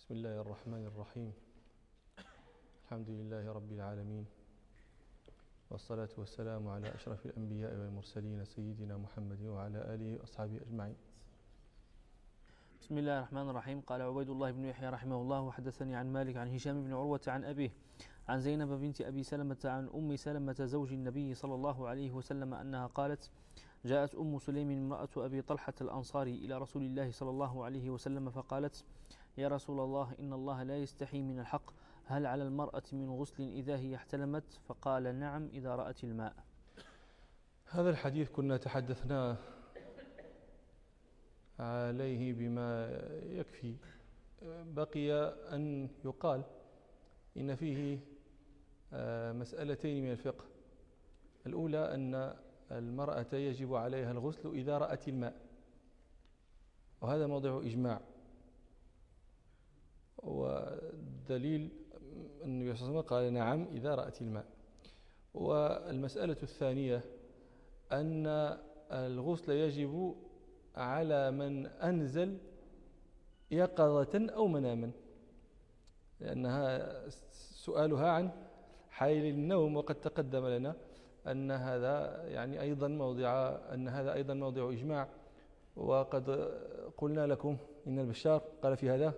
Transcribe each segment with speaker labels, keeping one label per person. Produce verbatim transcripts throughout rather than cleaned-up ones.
Speaker 1: بسم الله الرحمن الرحيم. الحمد لله رب العالمين، والصلاة والسلام على أشرف الأنبياء والمرسلين سيدنا محمد وعلى آله وأصحابه أجمعين.
Speaker 2: بسم الله الرحمن الرحيم. قال عبيد الله بن يحيى رحمه الله: وحدثني عن مالك عن هشام بن عروة عن أبيه عن زينب بنت أبي سلمة عن أم سلمة زوج النبي صلى الله عليه وسلم أنها قالت: جاءت أم سليم امرأة أبي طلحة الأنصاري إلى رسول الله صلى الله عليه وسلم فقالت: يا رسول الله، إن الله لا يستحي من الحق، هل على المرأة من غسل إذا هي احتلمت؟ فقال: نعم إذا رأت الماء.
Speaker 1: هذا الحديث كنا تحدثنا عليه بما يكفي. بقي أن يقال إن فيه مسألتين من الفقه. الأولى أن المرأة يجب عليها الغسل إذا رأت الماء، وهذا موضع إجماع، ودليل النبي صلى الله عليه وسلم قال: نعم إذا رأت الماء. والمسألة الثانية أن الغسل يجب على من أنزل يقظة أو مناما، لأنها سؤالها عن حال النوم، وقد تقدم لنا أن هذا يعني أيضا موضع أن هذا أيضا موضع إجماع. وقد قلنا لكم إن البشار قال في هذا: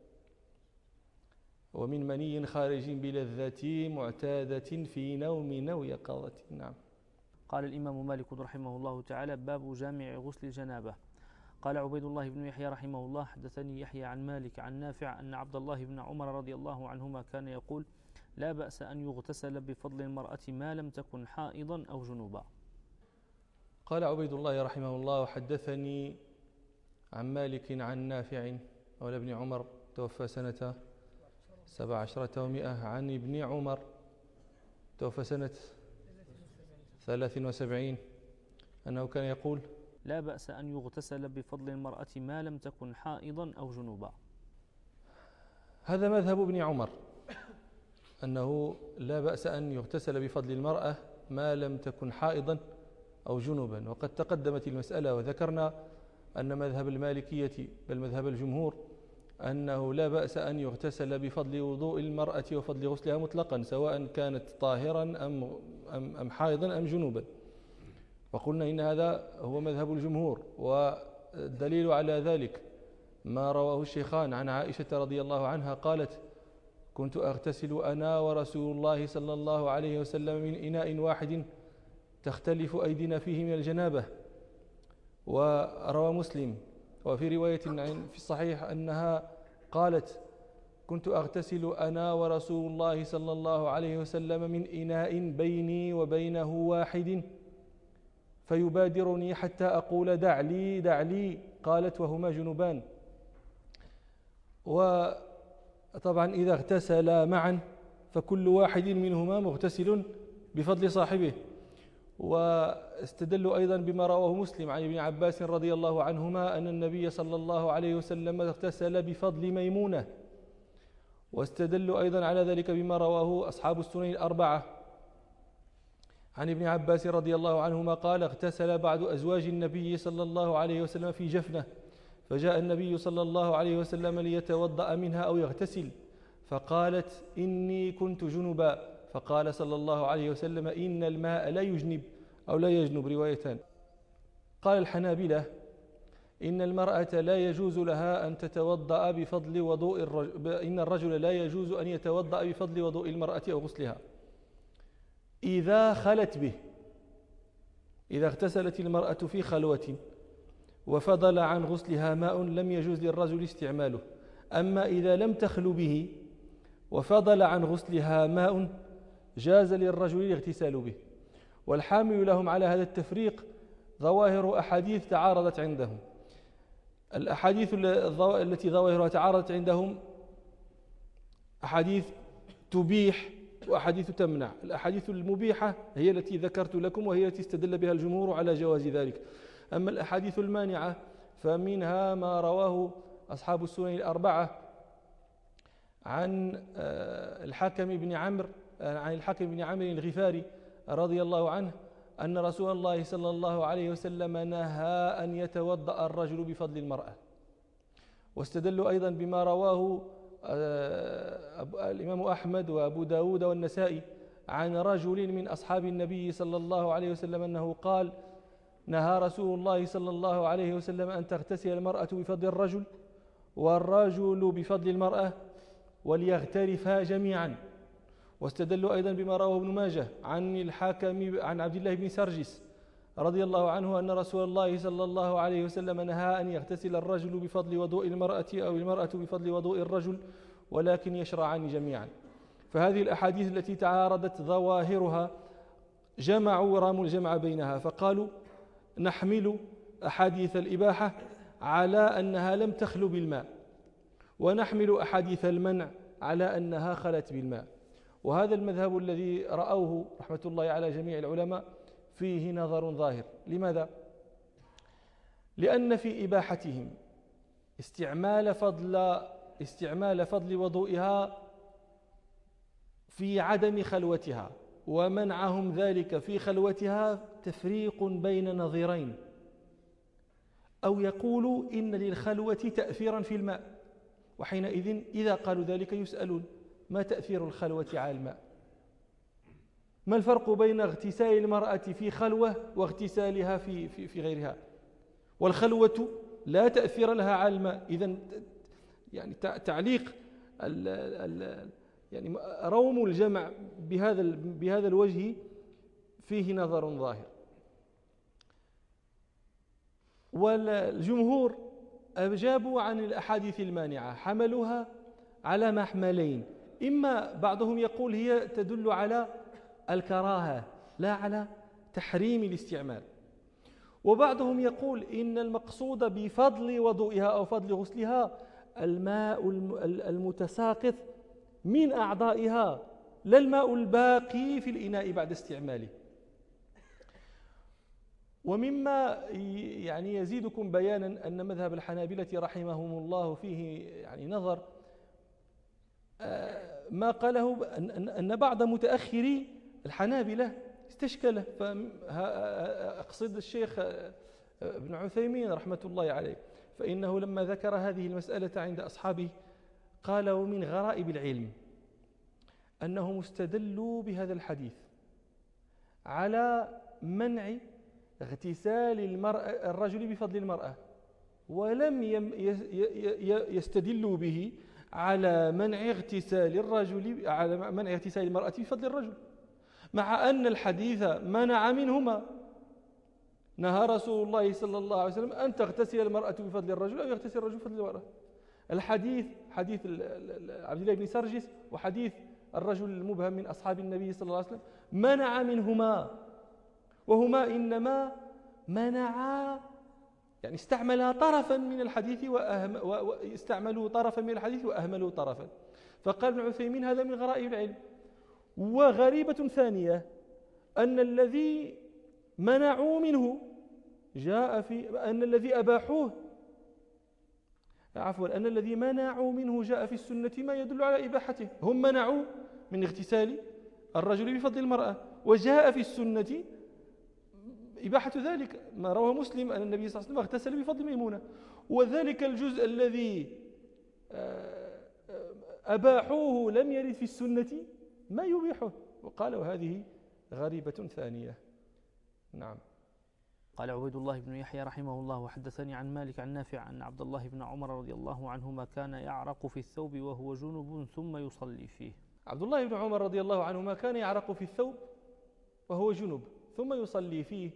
Speaker 1: ومن مني خارج بلذة معتادة في نوم أو يقظة. نعم.
Speaker 2: قال الإمام مالك رحمه الله تعالى: باب جامع غسل الجنابة. قال عبيد الله بن يحيى رحمه الله: حدثني يحيى عن مالك عن نافع أن عبد الله بن عمر رضي الله عنهما كان يقول: لا بأس أن يغتسل بفضل المرأة ما لم تكن حائضا أو جنوبا.
Speaker 1: قال عبيد الله رحمه الله: حدثني عن مالك عن نافع مولى ابن عمر توفى سنة سبع عشرة ومئة، عن ابن عمر توفى سنة ثلاث وسبعين، أنه كان يقول:
Speaker 2: لا بأس أن يغتسل بفضل المرأة ما لم تكن حائضا أو جنوبا.
Speaker 1: هذا مذهب ابن عمر، أنه لا بأس أن يغتسل بفضل المرأة ما لم تكن حائضا أو جنوبا. وقد تقدمت المسألة وذكرنا أن مذهب المالكية بل مذهب الجمهور أنه لا بأس أن يغتسل بفضل وضوء المرأة وفضل غسلها مطلقا، سواء كانت طاهرا أم, أم, أم حائضا أم جنوبا. وقلنا إن هذا هو مذهب الجمهور، والدليل على ذلك ما رواه الشيخان عن عائشة رضي الله عنها قالت: كنت أغتسل أنا ورسول الله صلى الله عليه وسلم من إناء واحد تختلف أيدينا فيه من الجنابة. وروى مسلم وفي رواية في الصحيح أنها قالت: كنت أغتسل أنا ورسول الله صلى الله عليه وسلم من إناء بيني وبينه واحد فيبادرني حتى أقول: دع لي دع لي. قالت: وهما جنوبان. وطبعا إذا اغتسلا معا فكل واحد منهما مغتسل بفضل صاحبه. واستدلوا أيضا بما رواه مسلم عن ابن عباس رضي الله عنهما أن النبي صلى الله عليه وسلم اغتسل بفضل ميمونة. واستدلوا أيضا على ذلك بما رواه أصحاب السنن الأربعة عن ابن عباس رضي الله عنهما قال: اغتسل بعض أزواج النبي صلى الله عليه وسلم في جفنة، فجاء النبي صلى الله عليه وسلم ليتوضأ منها أو يغتسل، فقالت: إني كنت جنبا، فقال صلى الله عليه وسلم: إن الماء لا يجنب أو لا يجنب، روايتان. قال الحنابلة: إن المرأة لا يجوز لها أن تتوضأ بفضل وضوء الرجل، إن الرجل لا يجوز أن يتوضأ بفضل وضوء المرأة أو غسلها إذا خلت به، إذا اغتسلت المرأة في خلوة وفضل عن غسلها ماء لم يجوز للرجل استعماله. أما إذا لم تخل به وفضل عن غسلها ماء جاز للرجل الاغتسال به. والحامل لهم على هذا التفريق ظواهر أحاديث تعارضت عندهم. الأحاديث التي ظواهرها تعارضت عندهم أحاديث تبيح وأحاديث تمنع. الأحاديث المبيحة هي التي ذكرت لكم، وهي التي استدل بها الجمهور على جواز ذلك. أما الأحاديث المانعة فمنها ما رواه أصحاب السنن الأربعة عن الحاكم بن عمرو عن الحاكم بن عمرو الغفاري رضي الله عنه أن رسول الله صلى الله عليه وسلم نهى أن يتوضأ الرجل بفضل المرأة. واستدلوا أيضا بما رواه الإمام أحمد وأبو داود والنسائي عن رجل من أصحاب النبي صلى الله عليه وسلم أنه قال: نهى رسول الله صلى الله عليه وسلم أن تغتسل المرأة بفضل الرجل والرجل بفضل المرأة وليغترفا جميعا. واستدلوا أيضا بما رواه ابن ماجه عن الحاكم عن عبد الله بن سرجس رضي الله عنه أن رسول الله صلى الله عليه وسلم نهى أن يغتسل الرجل بفضل وضوء المرأة أو المرأة بفضل وضوء الرجل ولكن يشرعان جميعا. فهذه الأحاديث التي تعارضت ظواهرها جمعوا راموا الجمع بينها، فقالوا نحمل أحاديث الإباحة على أنها لم تخلو بالماء، ونحمل أحاديث المنع على أنها خلت بالماء. وهذا المذهب الذي رأوه رحمة الله على جميع العلماء فيه نظر ظاهر. لماذا؟ لأن في إباحتهم استعمال فضل استعمال فضل وضوئها في عدم خلوتها، ومنعهم ذلك في خلوتها تفريق بين نظيرين، أو يقولوا إن للخلوة تأثيرا في الماء، وحينئذ إذا قالوا ذلك يسألون: ما تأثير الخلوة على الماء؟ ما الفرق بين اغتسال المرأة في خلوة واغتسالها في, في, في غيرها؟ والخلوة لا تأثير لها على الماء. إذن يعني تعليق ال ال يعني روم الجمع بهذا بهذا الوجه فيه نظر ظاهر. والجمهور أجابوا عن الأحاديث المانعة، حملوها على محملين: إما بعضهم يقول هي تدل على الكراهة لا على تحريم الاستعمال، وبعضهم يقول إن المقصود بفضل وضوئها أو فضل غسلها الماء المتساقط من أعضائها لا الماء الباقي في الإناء بعد استعماله. ومما يعني يزيدكم بيانا أن مذهب الحنابلة رحمهم الله فيه يعني نظر، ما قاله أن بعض متأخري الحنابلة استشكله، فأقصد الشيخ ابن عثيمين رحمة الله عليه، فإنه لما ذكر هذه المسألة عند أصحابه قال: ومن غرائب العلم أنهم استدلوا بهذا الحديث على منع اغتسال المرأة الرجل بفضل المرأة، ولم يستدلوا به على منع اغتسال الرجل على منع اغتسال المرأة بفضل الرجل، مع أن الحديث منع منهما. نهى رسول الله صلى الله عليه وسلم أن تغتسل المرأة بفضل الرجل أو يغتسل الرجل بفضل المرأة. الحديث حديث عبد الله بن سرجس وحديث الرجل المبهم من أصحاب النبي صلى الله عليه وسلم منع منهما، وهما إنما منعا يعني استعملا طرفا من الحديث وأهم واستعملوا طرفا من الحديث وأهملوا طرفا. فقال ابن عثيمين: هذا من غرائب العلم. وغريبة ثانية أن الذي منعوا منه جاء في أن الذي أباحوه عفوا أن الذي منعوا منه جاء في السنة ما يدل على إباحته. هم منعوا من اغتسال الرجل بفضل المرأة، وجاء في السنة إباحة ذلك، ما رواه مسلم أن النبي صلى الله عليه وسلم اغتسل بفضل ميمونة. وذلك الجزء الذي أباحوه لم يرد في السنة ما يبيحه، وقالوا هذه غريبة ثانية. نعم.
Speaker 2: قال عبيد الله بن يحيى رحمه الله: وحدثني عن مالك عن نافع عن عبد الله بن عمر رضي الله عنهما كان يعرق في الثوب وهو جنب ثم يصلي فيه.
Speaker 1: عبد الله بن عمر رضي الله عنهما كان يعرق في الثوب وهو جنب ثم يصلي فيه.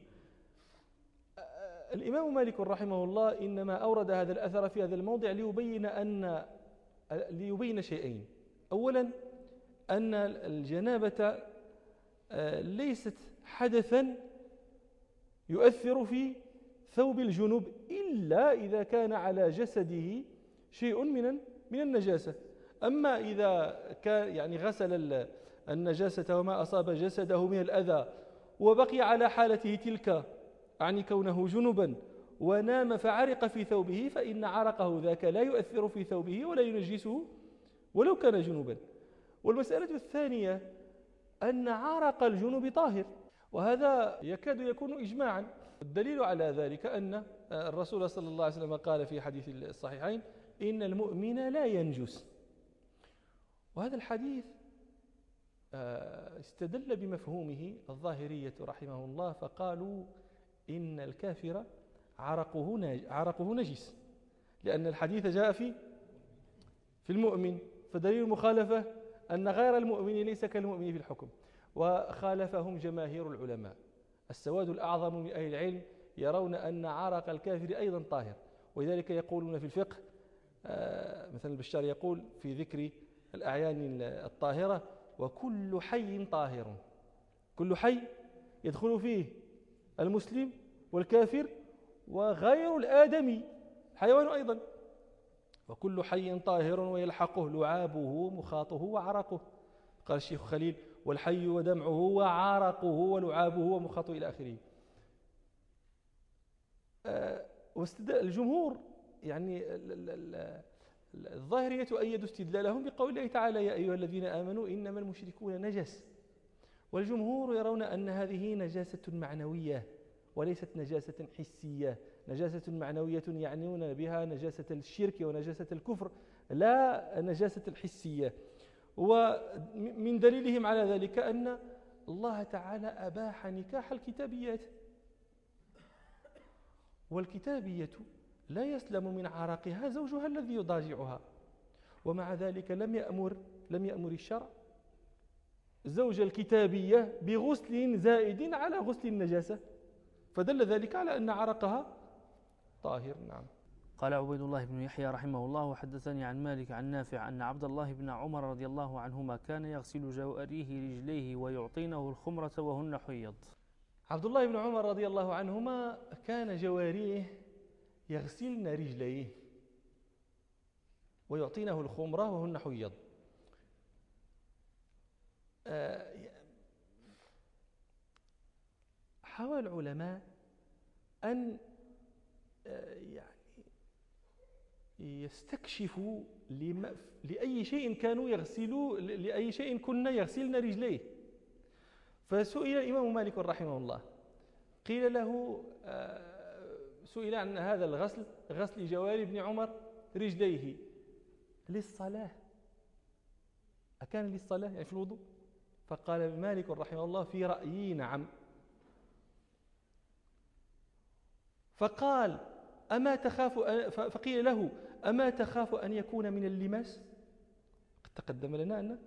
Speaker 1: الإمام مالك رحمه الله إنما أورد هذا الأثر في هذا الموضع ليبين أن ليبين شيئين. أولا أن الجنابة ليست حدثا يؤثر في ثوب الجنوب إلا إذا كان على جسده شيء من من النجاسة. أما إذا كان يعني غسل النجاسة وما أصاب جسده من الأذى وبقي على حالته تلك، يعني كونه جنبا، ونام فعرق في ثوبه، فإن عرقه ذاك لا يؤثر في ثوبه ولا ينجسه ولو كان جنوبا. والمسألة الثانية أن عرق الجنوب طاهر، وهذا يكاد يكون إجماعا. الدليل على ذلك أن الرسول صلى الله عليه وسلم قال في حديث الصحيحين: إن المؤمن لا ينجس وهذا الحديث استدل بمفهومه الظاهرية رحمه الله، فقالوا إن الكافر عرقه عرقه نجس، لأن الحديث جاء في في المؤمن، فدليل المخالفة أن غير المؤمن ليس كالمؤمن في الحكم. وخالفهم جماهير العلماء، السواد الأعظم من أهل العلم يرون أن عرق الكافر أيضا طاهر، ولذلك يقولون في الفقه مثلا البشار يقول في ذكر الأعيان الطاهرة: وكل حي طاهر. كل حي يدخل فيه المسلم والكافر وغير الآدمي، حيوان أيضا. وكل حي طاهر ويلحقه لعابه مخاطه وعرقه، قال الشيخ خليل: والحي ودمعه وعرقه ولعابه ومخاطه إلى آخره. الجمهور يعني الظاهرية أيدوا استدلالهم بقول الله تعالى: يا أيها الذين آمنوا إنما المشركون نجس. والجمهور يرون أن هذه نجاسة معنوية وليست نجاسة حسية. نجاسة معنوية يعنون بها نجاسة الشرك ونجاسة الكفر، لا نجاسة الحسية. ومن دليلهم على ذلك أن الله تعالى أباح نكاح الكتابيات، والكتابية لا يسلم من عرقها زوجها الذي يضاجعها، ومع ذلك لم يأمر لم يأمر الشرع زوج الكتابية بغسل زائد على غسل النجاسة، فدل ذلك على أن عرقها طاهر. نعم.
Speaker 2: قال عبيد الله بن يحيى رحمه الله: وحدثني عن مالك عن نافع أن عبد الله بن عمر رضي الله عنهما كان يغسل جواريه رجليه ويعطينه الخمرة وهن حيض.
Speaker 1: عبد الله بن عمر رضي الله عنهما كان جواريه يغسلن رجليه ويعطينه الخمرة وهن حيض. حاول العلماء أن يعني يستكشفوا لأي شيء كانوا يغسلوا لأي شيء كنا يغسلن رجليه. فسئل الإمام مالك رحمه الله، قيل له سئل عن هذا الغسل، غسل جواري ابن عمر رجليه للصلاة، أكان للصلاة يعني في الوضوء؟ فقال مالك رحمه الله: في رأيي نعم. فقال: أما تخاف، فقيل له: أما تخاف أن يكون من اللماس؟ قد تقدم لنا أن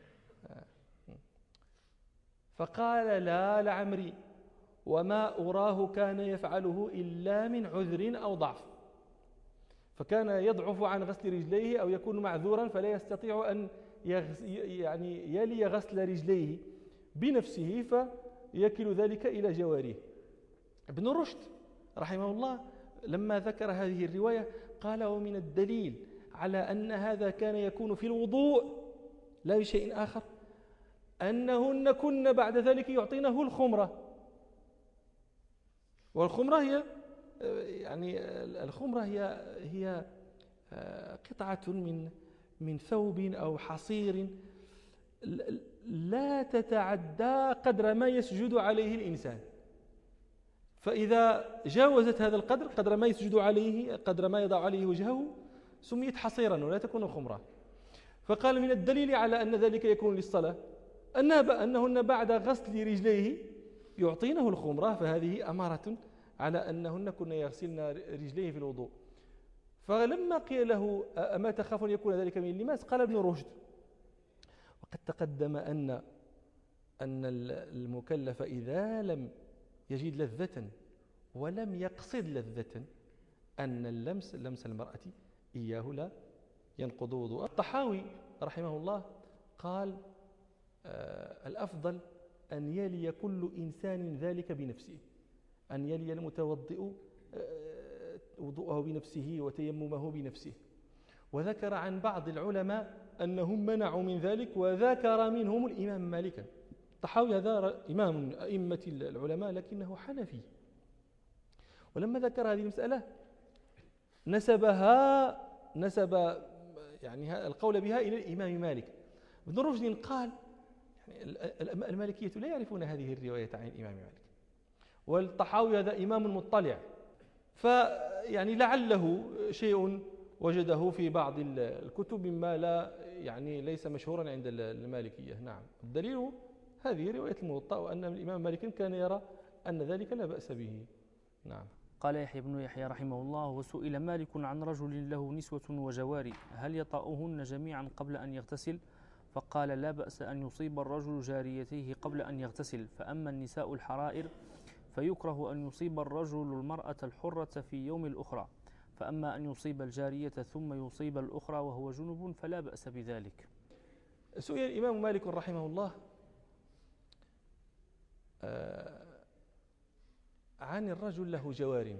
Speaker 1: فقال: لا لعمري، وما أراه كان يفعله إلا من عذر أو ضعف. فكان يضعف عن غسل رجليه أو يكون معذورا فلا يستطيع أن يعني يلي غسل رجليه بنفسه، فيكل ذلك إلى جواريه. ابن رشد رحمه الله لما ذكر هذه الرواية قال: ومن الدليل على أن هذا كان يكون في الوضوء لا بشيء آخر أنهن كن بعد ذلك يعطينه الخمرة. والخمرة هي يعني الخمرة هي هي قطعة من من ثوب أو حصير لا تتعدى قدر ما يسجد عليه الإنسان، فإذا جاوزت هذا القدر، قدر ما يسجد عليه، قدر ما يضع عليه وجهه، سميت حصيرا ولا تكون خمرة. فقال: من الدليل على أن ذلك يكون للصلاة أنهن بعد غسل رجليه يعطينه الخمرة، فهذه أمارة على أنهن كن يغسلن رجليه في الوضوء. فلما قيل له: أما تخاف أن يكون ذلك من اللماس؟ قال ابن رشد: وقد تقدم أن أن المكلف إذا لم يجد لذة ولم يقصد لذة أن اللمس لمس المرأة إياه لا ينقض وضوءه. الطحاوي رحمه الله قال: آه الأفضل أن يلي كل إنسان ذلك بنفسه، أن يلي المتوضئ آه وضوءه بنفسه وتيممه بنفسه. وذكر عن بعض العلماء أنهم منعوا من ذلك، وذكر منهم الإمام مالك. الطحاوي هذا إمام من أئمة العلماء لكنه حنفي، ولما ذكر هذه المسألة نسبها نسب يعني القول بها إلى الإمام مالك. ابن رشد قال: يعني المالكية لا يعرفون هذه الرواية عن الإمام مالك، والطحاوي هذا إمام مطلع، فيعني لعله شيء وجده في بعض الكتب مما لا يعني ليس مشهورا عند المالكية. نعم، الدليل هذه رواية الموطأ، وأن الإمام مالك كان يرى أن ذلك لا بأس به. نعم.
Speaker 2: قال يحيى بن يحيى رحمه الله: وسئل مالك عن رجل له نسوة وجواري هل يطأهن جميعا قبل أن يغتسل؟ فقال: لا بأس أن يصيب الرجل جاريتيه قبل أن يغتسل، فأما النساء الحرائر فيكره أن يصيب الرجل المرأة الحرة في يوم الأخرى، فأما أن يصيب الجارية ثم يصيب الأخرى وهو جنب فلا بأس بذلك.
Speaker 1: سئل الإمام مالك رحمه الله عن الرجل له جوار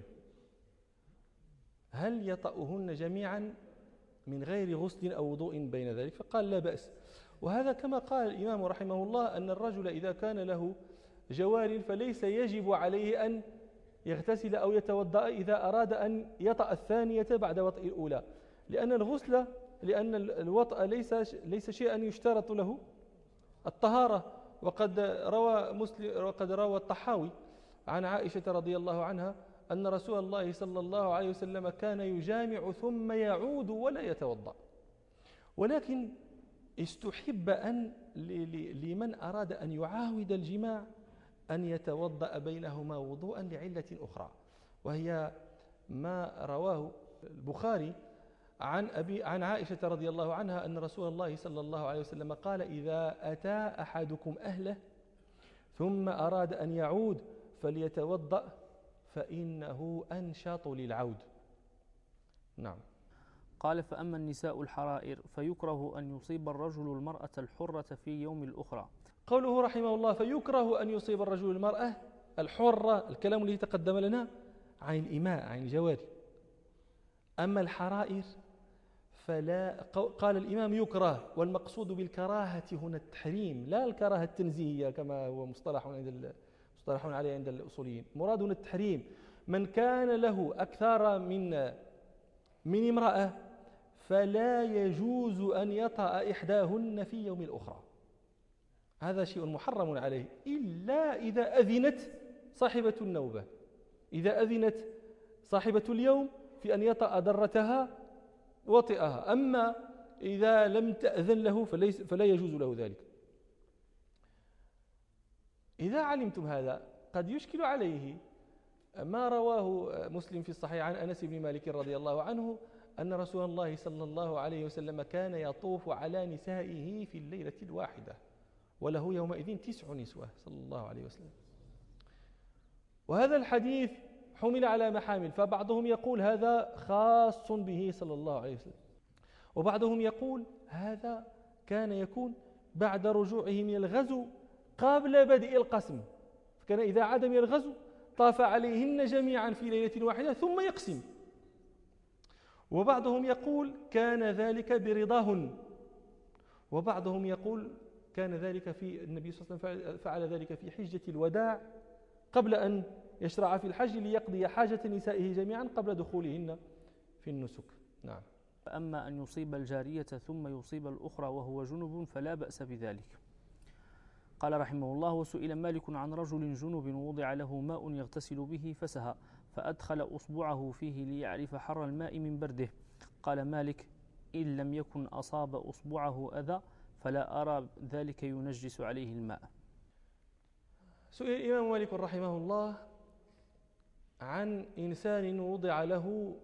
Speaker 1: هل يطأهن جميعا من غير غسل أو وضوء بين ذلك؟ فقال: لا بأس. وهذا كما قال الإمام رحمه الله أن الرجل إذا كان له جوار فليس يجب عليه أن يغتسل أو يتوضأ إذا أراد أن يطأ الثانية بعد وطئ الأولى، لأن الغسل لأن الوطأ ليس ليس شيئا يشترط له الطهارة. وقد روى مسلم وقد روى الطحاوي عن عائشة رضي الله عنها أن رسول الله صلى الله عليه وسلم كان يجامع ثم يعود ولا يتوضأ، ولكن استحب أن لمن أراد أن يعاود الجماع أن يتوضأ بينهما وضوءا لعلة أخرى، وهي ما رواه البخاري عن أبي عن عائشة رضي الله عنها أن رسول الله صلى الله عليه وسلم قال: إذا أتى أحدكم أهله ثم أراد أن يعود فليتوضأ فإنه أنشط للعود. نعم.
Speaker 2: قال: فأما النساء الحرائر فيكره أن يصيب الرجل المرأة الحرة في يوم الأخرى.
Speaker 1: قوله رحمه الله: فيكره أن يصيب الرجل المرأة الحرة، الكلام الذي تقدم لنا عن الإماء عن الجواري. أما الحرائر فلا، قال الإمام يكره، والمقصود بالكراهة هنا التحريم لا الكراهة التنزيهية كما هو مصطلح عند مصطلح عليه عند الأصوليين. مراد هنا التحريم. من كان له أكثر من من امرأة فلا يجوز أن يطأ إحداهن في يوم الأخرى، هذا شيء محرم عليه، إلا إذا أذنت صاحبة النوبة، إذا أذنت صاحبة اليوم في أن يطأ ضرتها وطئها، أما إذا لم تأذن له فليس فلا يجوز له ذلك. إذا علمتم هذا قد يشكل عليه ما رواه مسلم في الصحيح عن أنس بن مالك رضي الله عنه أن رسول الله صلى الله عليه وسلم كان يطوف على نسائه في الليلة الواحدة وله يومئذ تسع نسوة صلى الله عليه وسلم. وهذا الحديث حمل على محامل، فبعضهم يقول هذا خاص به صلى الله عليه وسلم، وبعضهم يقول هذا كان يكون بعد رجوعه من الغزو قبل بدء القسم، فكان إذا عاد من الغزو طاف عليهن جميعا في ليلة واحدة ثم يقسم. وبعضهم يقول كان ذلك برضاهن، وبعضهم يقول كان ذلك في النبي صلى الله عليه وسلم فعل ذلك في حجة الوداع قبل أن يشرع في الحج ليقضي حاجة نسائه جميعا قبل دخولهن في النسك. نعم.
Speaker 2: أما أن يصيب الجارية ثم يصيب الأخرى وهو جنب فلا بأس بذلك. قال رحمه الله: وسئل مالك عن رجل جنب وضع له ماء يغتسل به فسهى فأدخل أصبعه فيه ليعرف حر الماء من برده. قال مالك: إن لم يكن أصاب أصبعه أذى فلا أرى ذلك ينجس عليه الماء.
Speaker 1: سئل الإمام مالك رحمه الله عن إنسان وضع له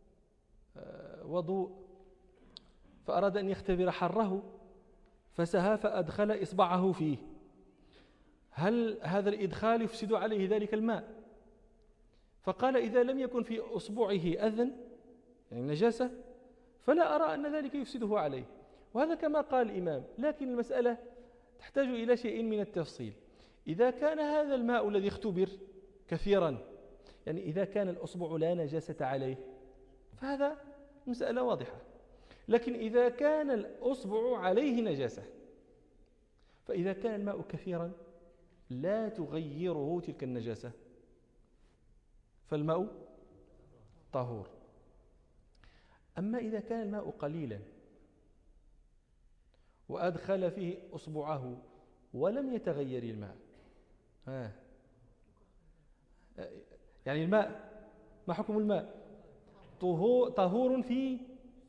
Speaker 1: وضوء فأراد أن يختبر حره فسهى فأدخل إصبعه فيه، هل هذا الإدخال يفسد عليه ذلك الماء؟ فقال: إذا لم يكن في أصبعه أذى يعني نجاسة فلا أرى أن ذلك يفسده عليه. وهذا كما قال الإمام، لكن المسألة تحتاج إلى شيء من التفصيل. إذا كان هذا الماء الذي اختبر كثيرا، يعني إذا كان الأصبع لا نجاسة عليه فهذا مسألة واضحة، لكن إذا كان الأصبع عليه نجاسة، فإذا كان الماء كثيرا لا تغيره تلك النجاسة فالماء طهور. أما إذا كان الماء قليلا وأدخل فيه أصبعه ولم يتغير الماء، ها يعني الماء ما حكم الماء؟ طهور في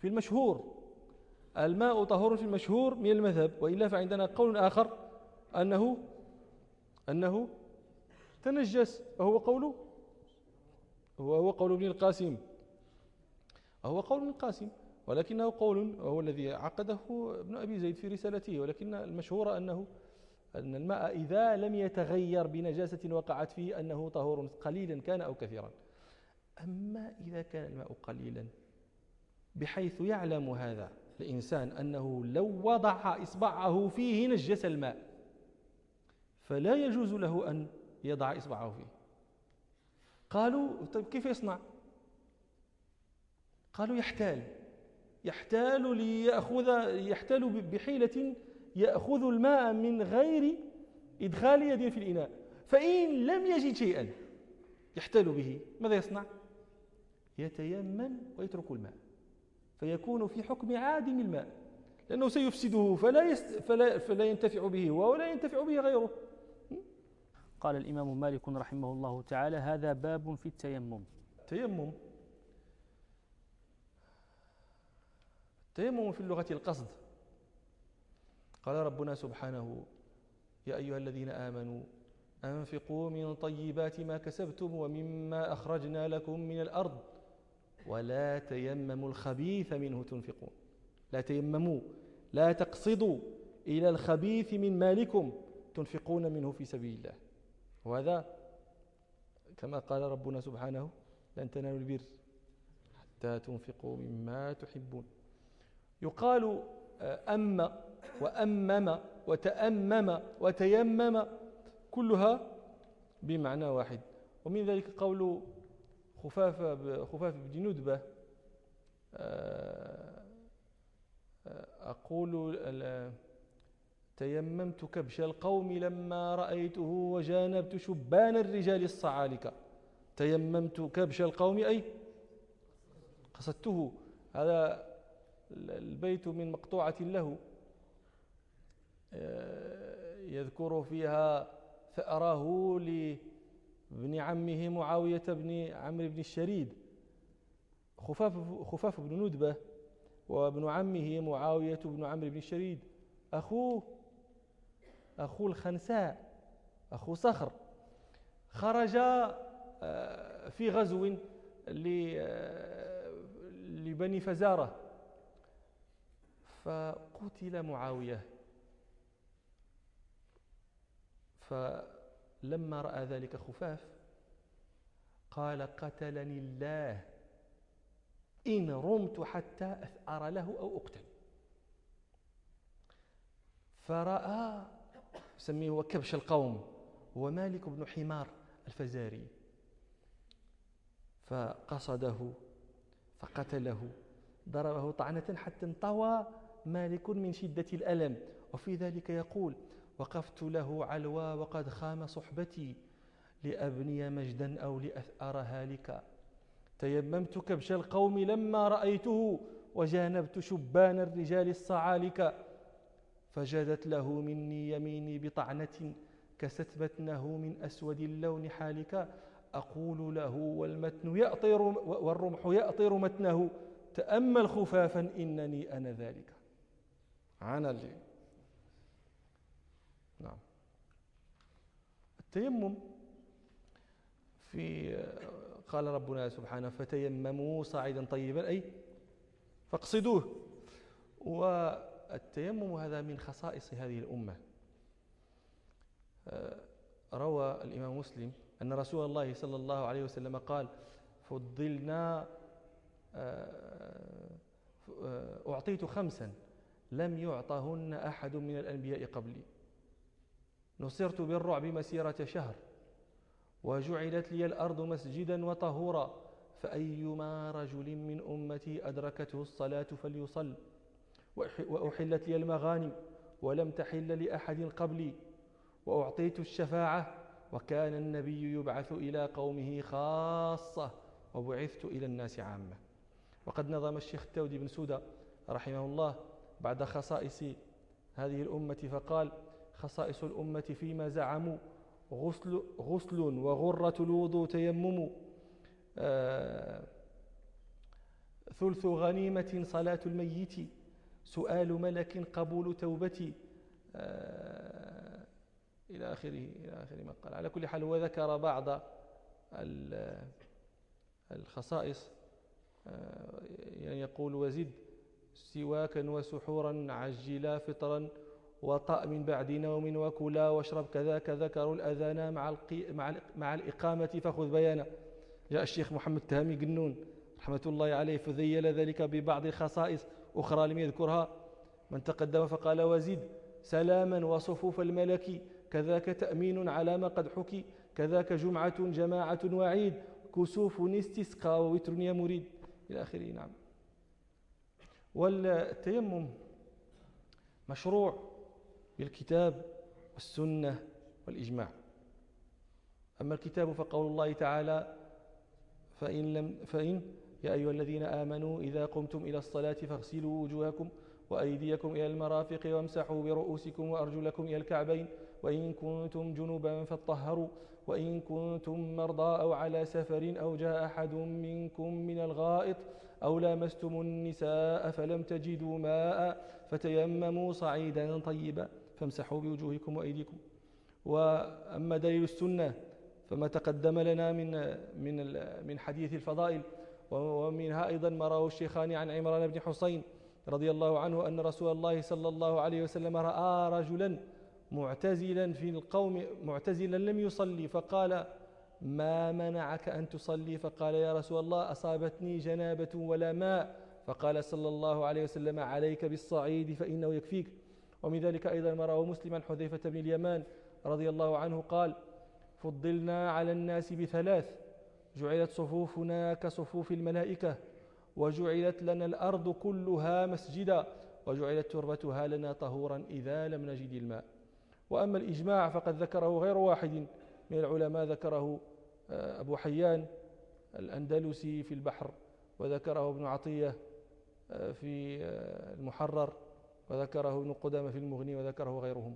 Speaker 1: في المشهور، الماء طهور في المشهور من المذهب، وإلا فعندنا قول آخر أنه أنه تنجس، وهو قول وهو قول ابن القاسم وهو قول ابن القاسم ولكنه قول وهو الذي عقده ابن أبي زيد في رسالته، ولكن المشهور أنه أن الماء إذا لم يتغير بنجاسة وقعت فيه أنه طهور قليلا كان أو كثيرا. أما إذا كان الماء قليلا بحيث يعلم هذا الإنسان أنه لو وضع إصبعه فيه نجس الماء، فلا يجوز له أن يضع إصبعه فيه. قالوا طيب كيف يصنع؟ قالوا يحتال يحتال ليأخذ يحتال بحيلة يأخذ الماء من غير إدخال يد في الإناء، فإن لم يجد شيئا يحتال به ماذا يصنع؟ يتيمم ويترك الماء، فيكون في حكم عادم الماء، لأنه سيفسده فلا, يست... فلا... فلا ينتفع به ولا ينتفع به غيره.
Speaker 2: قال الإمام مالك رحمه الله تعالى: هذا باب في التيمم.
Speaker 1: تيمم التيمم في اللغة القصد. قال ربنا سبحانه: يا أيها الذين آمنوا أنفقوا من طيبات ما كسبتم ومما أخرجنا لكم من الأرض ولا تيمموا الخبيث منه تنفقون. لا تيمموا، لا تقصدوا إلى الخبيث من مالكم تنفقون منه في سبيل الله. وهذا كما قال ربنا سبحانه: لن تنالوا البر حتى تنفقوا مما تحبون. يقال أم وأمم وتأمم وتيمم كلها بمعنى واحد. ومن ذلك قول خفاف خفاف بن ندبة: أقول تيممت كبش القوم لما رأيته وجانبت شبان الرجال الصعالكة. تيممت كبش القوم أي قصدته. هذا البيت من مقطوعة له يذكر فيها ثأره لابن عمه معاوية بن عمرو بن الشريد. خفاف خفاف بن ندبة وابن عمه معاوية بن عمرو بن الشريد أخوه أخو الخنساء أخو صخر، خرج في غزو لبني فزارة فقتل معاوية، فلما رأى ذلك خفاف قال: قتلني الله إن رمت حتى أثأر له أو أقتل. فرأى سميه هو كبش القوم، هو مالك بن حمار الفزاري، فقصده فقتله، ضربه طعنة حتى انطوى مالك من شدة الألم. وفي ذلك يقول: وقفت له علوى وقد خام صحبتي لأبني مجدا أو لأثأر هالكا. تيممت كبش القوم لما رأيته وجانبت شبان الرجال الصعالكا، فجدت له مني يميني بطعنة كست بتنه من أسود اللون حالكا. أقول له والمتن يأطر والرمح يأطر متنه تأمل خفافا إنني أنا ذلك. عانى لي. نعم. التيمم في قال ربنا سبحانه: فتيمموا صعيدا طيبا أي فاقصدوه. والتيمم هذا من خصائص هذه الأمة. روى الإمام مسلم أن رسول الله صلى الله عليه وسلم قال: فضلنا أعطيت خمسا لم يعطهن أحد من الأنبياء قبلي، نصرت بالرعب مسيرة شهر، وجعلت لي الأرض مسجدا وطهورا، فأيما رجل من أمتي أدركته الصلاة فليصل، وأحلت لي المغانم ولم تحل لأحد قبلي، وأعطيت الشفاعة، وكان النبي يبعث إلى قومه خاصة وبعثت إلى الناس عامة. وقد نظم الشيخ التودي بن سودة رحمه الله بعد خصائص هذه الأمة فقال: خصائص الأمة فيما زعموا غسل, غسل وغرة الوضوء تيمم، آه ثلث غنيمة صلاة الميت، سؤال ملك قبول توبتي، آه إلى آخره إلى آخر ما قال. على كل حال هو ذكر بعض الخصائص، آه يعني يقول: وزد سواكا وسحورا عجلا فطرا وطأ من بعد نوم وكلا واشرب كذاك ذكروا الأذان مع, مع, مع الإقامة فخذ بيانا. جاء الشيخ محمد تهامي قنون رحمة الله عليه فذيل ذلك ببعض الخصائص أخرى لم يذكرها. من تقدم فقال: وزد سلاما وصفوف الملك، كذاك تأمين على ما قد حكي، كذاك جمعة جماعة وعيد، كسوف استسقى ووتر يا مريد، إلى آخره. نعم. والتيمم مشروع بالكتاب والسنة والإجماع. أما الكتاب فقول الله تعالى: فإن, لم فإن يا أيها الذين آمنوا إذا قمتم إلى الصلاة فاغسلوا وجوهكم وأيديكم إلى المرافق وامسحوا برؤوسكم وأرجلكم إلى الكعبين وإن كنتم جنبا فاطهروا وإن كنتم مرضى أو على سفر أو جاء أحد منكم من الغائط أو لامستم النساء فلم تجدوا ماء فتيمموا صعيدا طيبا فامسحوا بوجوهكم وأيديكم. وأما دليل السنة فما تقدم لنا من من من حديث الفضائل، ومنها أيضا ما رواه الشيخان عن عمران بن حسين رضي الله عنه أن رسول الله صلى الله عليه وسلم رأى رجلا معتزلا في القوم معتزلا لم يصلي فقال: ما منعك أن تصلي؟ فقال: يا رسول الله أصابتني جنابة ولا ماء. فقال صلى الله عليه وسلم: عليك بالصعيد فإنه يكفيك. ومن ذلك أيضا ما رواه مسلم عن حذيفة بن اليمان رضي الله عنه قال: فضلنا على الناس بثلاث: جعلت صفوفنا كصفوف الملائكة، وجعلت لنا الأرض كلها مسجدا، وجعلت تربتها لنا طهورا إذا لم نجد الماء. وأما الإجماع فقد ذكره غير واحد من العلماء، ذكره أبو حيان الأندلسي في البحر، وذكره ابن عطية في المحرر، وذكره ابن قدامة في المغني، وذكره غيرهم.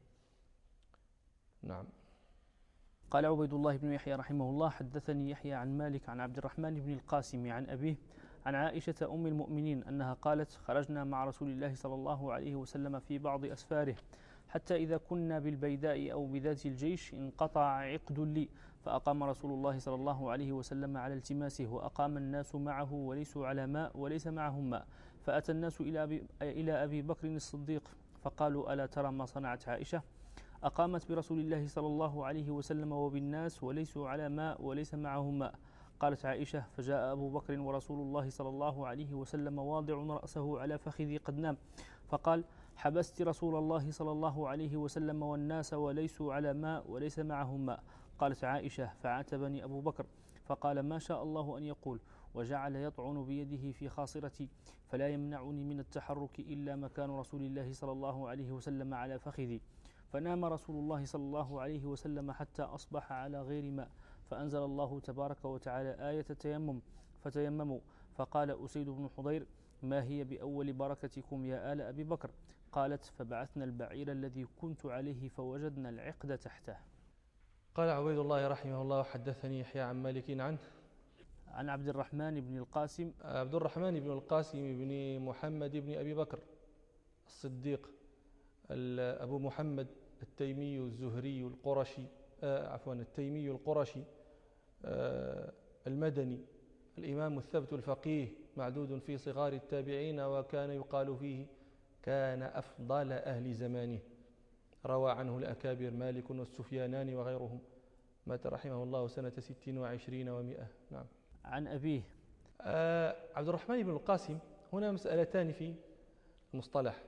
Speaker 1: نعم.
Speaker 2: قال عبيد الله بن يحيى رحمه الله: حدثني يحيى عن مالك عن عبد الرحمن بن القاسم عن أبيه عن عائشة أم المؤمنين أنها قالت: خرجنا مع رسول الله صلى الله عليه وسلم في بعض أسفاره حتى إذا كنا بالبيداء أو بذات الجيش انقطع عقد لي، فأقام رسول الله صلى الله عليه وسلم على التماسه، وأقام الناس معه وليسوا على ماء وليس معهم ماء، فأتى الناس إلى أبي, إلى أبي بكر الصديق فقالوا: ألا ترى ما صنعت عائشة؟ أقامت برسول الله صلى الله عليه وسلم وبالناس وليسوا على ماء وليس معهم ماء. قالت عائشة: فجاء أبو بكر ورسول الله صلى الله عليه وسلم واضع رأسه على فخذي قد نام، فقال: حبست رسول الله صلى الله عليه وسلم والناس وليسوا على ماء وليس معهم ماء. قالت عائشة: فعاتبني أبو بكر فقال: ما شاء الله أن يقول، وجعل يطعن بيده في خاصرتي، فلا يمنعني من التحرك إلا مكان رسول الله صلى الله عليه وسلم على فخذي. فنام رسول الله صلى الله عليه وسلم حتى أصبح على غير ماء، فأنزل الله تبارك وتعالى آية التيمم فتيمموا. فقال أسيد بن حضير: ما هي بأول بركتكم يا آل أبي بكر؟ قالت: فبعثنا البعير الذي كنت عليه فوجدنا العقد تحته.
Speaker 1: قال عبيد الله رحمه الله: حدثني يحيى عن مالك عنه
Speaker 2: عن عبد الرحمن بن القاسم
Speaker 1: عبد الرحمن بن القاسم بن محمد بن أبي بكر الصديق أبو محمد التيمي الزهري القرشي آه عفوا التيمي القرشي آه المدني، الإمام الثبت الفقيه، معدود في صغار التابعين، وكان يقال فيه كان أفضل أهل زمانه، روى عنه الأكابر مالك والسفيانان وغيرهم، مات رحمه الله سنة ست وعشرين ومئة. نعم.
Speaker 2: عن أبيه
Speaker 1: آه عبد الرحمن بن القاسم. هنا مسألتان في المصطلح.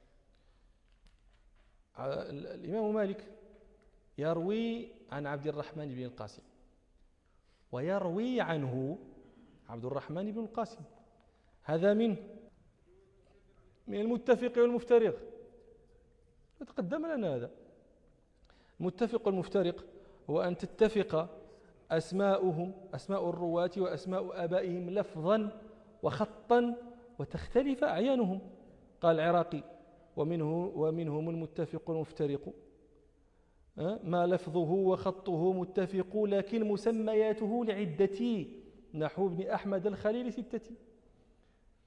Speaker 1: الإمام مالك يروي عن عبد الرحمن بن القاسم، ويروي عنه عبد الرحمن بن القاسم. هذا من من المتفق والمفترق، تقدم لنا هذا. المتفق والمفترق هو أن تتفق أسماؤهم أسماء الرواة وأسماء آبائهم لفظا وخطا، وتختلف أعيانهم. قال العراقي: ومنه ومنهم المتفق والمفترق، ما لفظه وخطه متفق لكن مسمياته لعدة، نحو ابن أحمد الخليل ستة.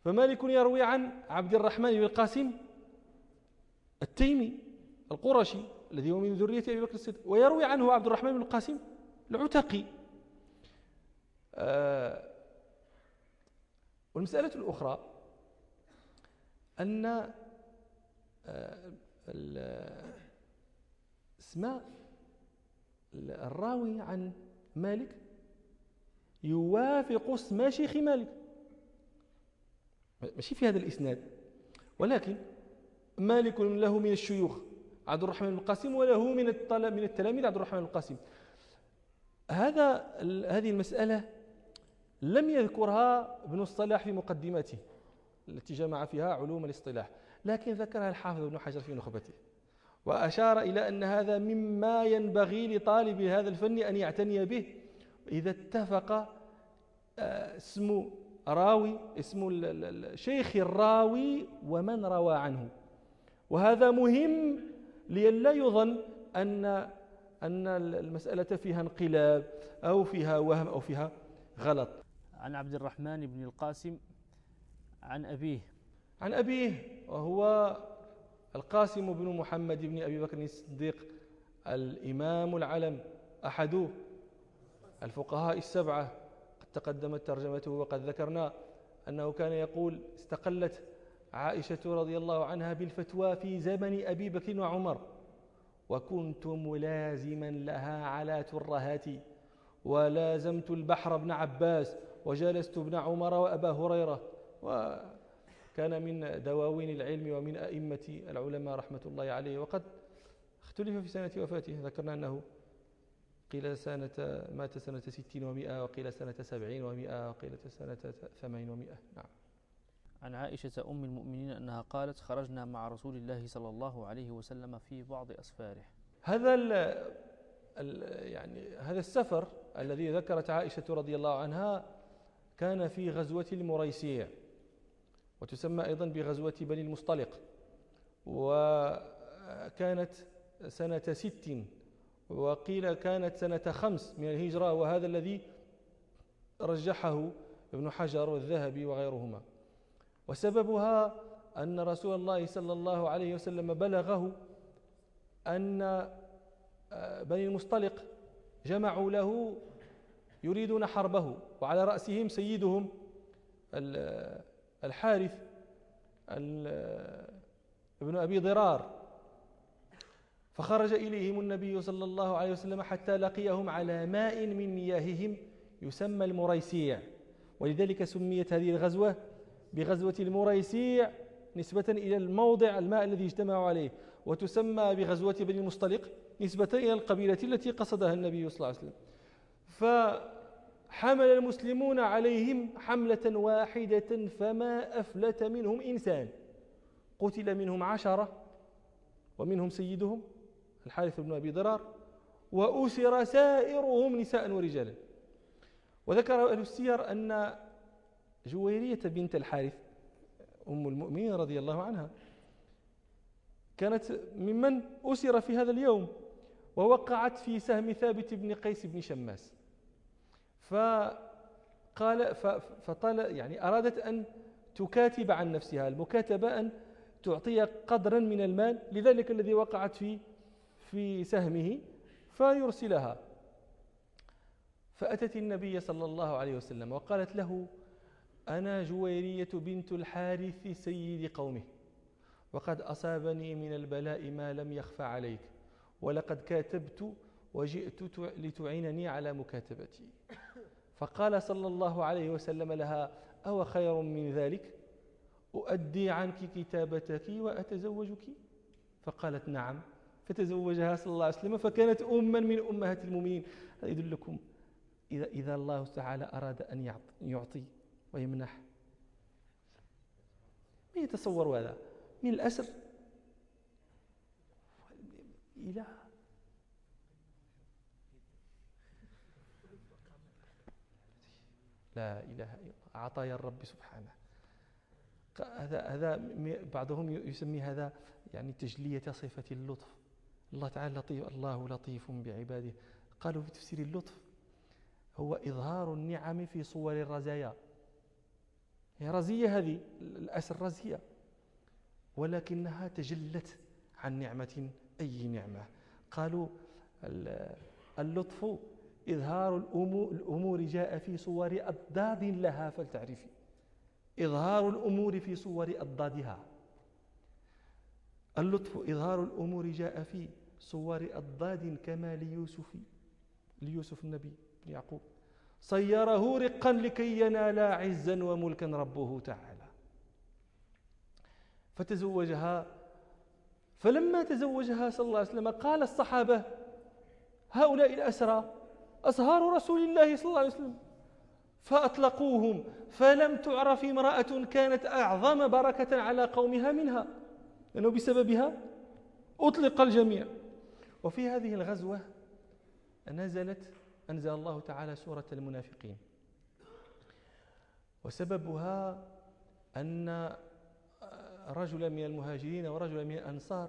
Speaker 1: فمالك يروي عن عبد الرحمن بن القاسم التيمي القرشي الذي هو من ذرية أبي بكر الصديق، ويروي عنه عبد الرحمن بن القاسم العتقي. آه والمسألة الأخرى أن آه اسماء الراوي عن مالك يوافق اسم شيخ مالك، ماشي في هذا الإسناد، ولكن مالك له من الشيوخ عبد الرحمن بن القاسم وله من من التلاميذ عبد الرحمن بن القاسم. هذا هذه المسألة لم يذكرها ابن الصلاح في مقدمته التي جمع فيها علوم الاصطلاح، لكن ذكرها الحافظ ابن حجر في نخبته، وأشار إلى أن هذا مما ينبغي لطالب هذا الفن أن يعتني به إذا اتفق اسم راوي اسم شيخ الراوي ومن روى عنه. وهذا مهم لئلا يظن أن أن المسألة فيها انقلاب أو فيها وهم أو فيها غلط.
Speaker 2: عن عبد الرحمن بن القاسم عن أبيه
Speaker 1: عن أبيه وهو القاسم بن محمد بن أبي بكر الصديق الإمام العلم أحد الفقهاء السبعة، قد تقدمت ترجمته وقد ذكرنا أنه كان يقول استقلت عائشة رضي الله عنها بالفتوى في زمن أبي بكر وعمر، وكنت ملازما لها على ترهاتي، ولازمت البحر ابن عباس، وجلست ابن عمر وأبا هريرة. وكان من دواوين العلم ومن أئمة العلماء رحمة الله عليه، وقد اختلف في سنة وفاته، ذكرنا أنه قيل سنة مات سنة ستين ومئة، وقيل سنة سبعين ومئة، وقيل سنة ثمانين ومئة. نعم.
Speaker 2: عن عائشة أم المؤمنين أنها قالت خرجنا مع رسول الله صلى الله عليه وسلم في بعض أسفاره.
Speaker 1: هذا ال ال يعني هذا السفر الذي ذكرت عائشة رضي الله عنها كان في غزوة المريسيع، وتسمى أيضا بغزوة بني المصطلق، وكانت سنة ست، وقيل كانت سنة خمس من الهجرة، وهذا الذي رجحه ابن حجر والذهبي وغيرهما. وسببها أن رسول الله صلى الله عليه وسلم بلغه أن بني المصطلق جمعوا له يريدون حربه، وعلى رأسهم سيدهم الحارث ابن أبي ضرار، فخرج إليهم النبي صلى الله عليه وسلم حتى لقيهم على ماء من مياههم يسمى المريسيع، ولذلك سميت هذه الغزوة بغزوة المريسيع نسبة إلى الموضع الماء الذي اجتمعوا عليه، وتسمى بغزوة بني المصطلق نسبة إلى القبيلة التي قصدها النبي صلى الله عليه وسلم. فحمل المسلمون عليهم حملة واحدة فما أفلت منهم إنسان، قتل منهم عشرة ومنهم سيدهم الحارث بن أبي ضرار، وأسر سائرهم نساء ورجالا. وذكر أهل السير أن جويرية بنت الحارث أم المؤمنين رضي الله عنها كانت ممن أسر في هذا اليوم، ووقعت في سهم ثابت بن قيس بن شماس، فقال فطال يعني أرادت أن تكاتب عن نفسها، المكاتبة أن تعطي قدرا من المال لذلك الذي وقعت في في سهمه فيرسلها. فأتت النبي صلى الله عليه وسلم وقالت له أنا جويرية بنت الحارث سيد قومه، وقد أصابني من البلاء ما لم يخفى عليك، ولقد كاتبت وجئت لتعينني على مكاتبتي. فقال صلى الله عليه وسلم لها أو خير من ذلك أؤدي عنك كتابتك وأتزوجك؟ فقالت نعم، فتزوجها صلى الله عليه وسلم، فكانت أما من أمهات المؤمنين. هذا يدلكم إذا, إذا الله تعالى أراد أن يعطي ويمنح، من يتصور هذا من الأسر إلى لا إله إلا الله، عطايا الرب سبحانه. هذا هذا بعضهم يسمي هذا يعني تجلية صفة اللطف. الله تعالى لطيف، الله لطيف بعباده. قالوا في تفسير اللطف هو إظهار النعم في صور الرزايا، هي رزية، هذه الأسر رزية، ولكنها تجلت عن نعمة، أي نعمة؟ قالوا اللطف إظهار الأمور جاء في صور أضداد لها فلتعرفي، إظهار الأمور في صور أضدادها. اللطف إظهار الأمور جاء في صور أضداد كما ليوسف ليوسف النبي يعقوب صيره رقا لكي ينال عزا وملكا ربه تعالى. فتزوجها، فلما تزوجها صلى الله عليه وسلم قال الصحابة هؤلاء الأسرى أصهار رسول الله صلى الله عليه وسلم، فأطلقوهم، فلم تعرف امرأة كانت أعظم بركة على قومها منها، لأنه بسببها أطلق الجميع. وفي هذه الغزوة نزلت أنزل الله تعالى سورة المنافقين، وسببها أن رجلا من المهاجرين ورجلا من الأنصار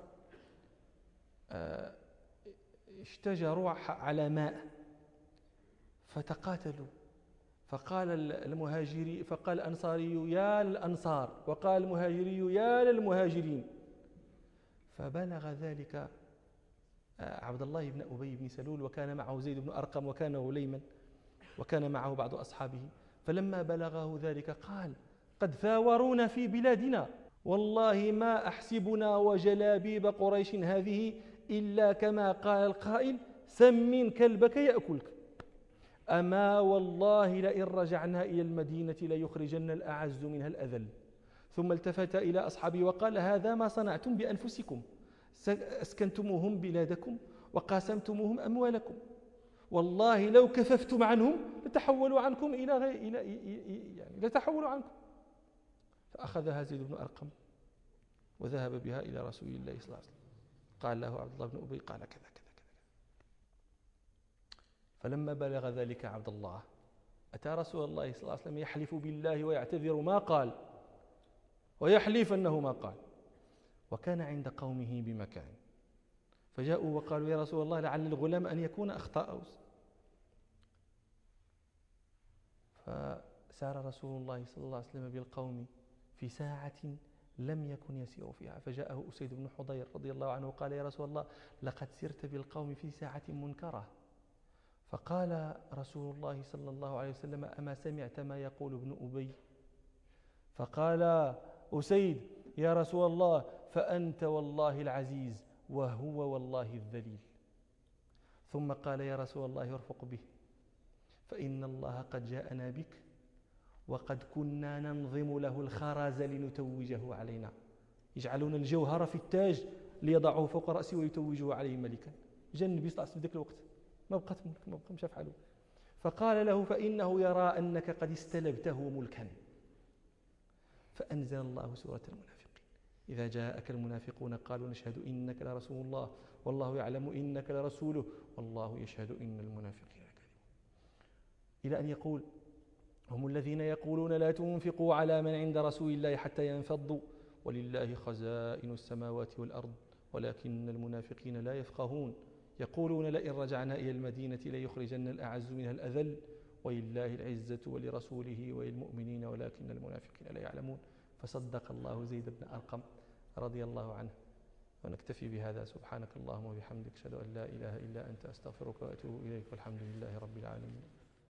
Speaker 1: اشتجروا على ماء فتقاتلوا، فقال المهاجري فقال الأنصاري يا للأنصار، وقال المهاجري يا للمهاجرين، فبلغ ذلك عبد الله بن أبي بن سلول، وكان معه زيد بن أرقم، وكان غليما، وكان معه بعض أصحابه. فلما بلغه ذلك قال قد ثاورونا في بلادنا، والله ما أحسبنا وجلابيب قريش هذه إلا كما قال القائل سمن كلبك يأكلك، أما والله لئن رجعنا إلى المدينة ليخرجن الأعز منها الأذل. ثم التفت إلى أصحابه وقال هذا ما صنعتم بأنفسكم، أسكنتموهم بلادكم وقاسمتموهم أموالكم، والله لو كففتم عنهم لتحولوا عنكم إلى غير إلى يعني لتحولوا عنكم. فأخذها زيد بن أرقم وذهب بها إلى رسول الله صلى الله عليه وسلم، قال له عبد الله بن أبي قال كذا كذا كذا. فلما بلغ ذلك عبد الله أتى رسول الله صلى الله عليه وسلم يحلف بالله ويعتذر ما قال، ويحلف أنه ما قال، وكان عند قومه بمكان، فجاءوا وقالوا يا رسول الله لعل الغلام أن يكون أخطأ. فسار رسول الله صلى الله عليه وسلم بالقوم في ساعة لم يكن يسير فيها، فجاءه أسيد بن حضير رضي الله عنه وقال يا رسول الله لقد سرت بالقوم في ساعة منكرة. فقال رسول الله صلى الله عليه وسلم أما سمعت ما يقول ابن أبي؟ فقال أسيد يا رسول الله فأنت والله العزيز وهو والله الذليل. ثم قال يا رسول الله ارفق به، فإن الله قد جاءنا بك وقد كنا ننظم له الخرز لنتوجه علينا، يجعلون الجوهر في التاج ليضعوه فوق رأسه ويتوجه عليه ملكا. جاء النبي صلى الله عليه وسلم في ذاك الوقت ما بقات ملك، ما بقى مش فعله. فقال له فإنه يرى أنك قد استلبته ملكا. فأنزل الله سورة المنافقين إذا جاءك المنافقون قالوا نشهد إنك لرسول الله والله يعلم إنك لرسوله والله يشهد إن المنافقين كاذبون، إلى أن يقول هم الذين يقولون لا تنفقوا على من عند رسول الله حتى ينفضوا ولله خزائن السماوات والأرض ولكن المنافقين لا يفقهون يقولون لئن رجعنا إلى المدينة ليخرجن الأعز منها الأذل ولله العزة ولرسوله وللمؤمنين ولكن المنافقين لا يعلمون. فصدق الله زيد بن أرقم رضي الله عنه. ونكتفي بهذا، سبحانك اللهم وبحمدك أشهد أن لا إله إلا أنت أستغفرك وأتوب إليك والحمد لله رب العالمين.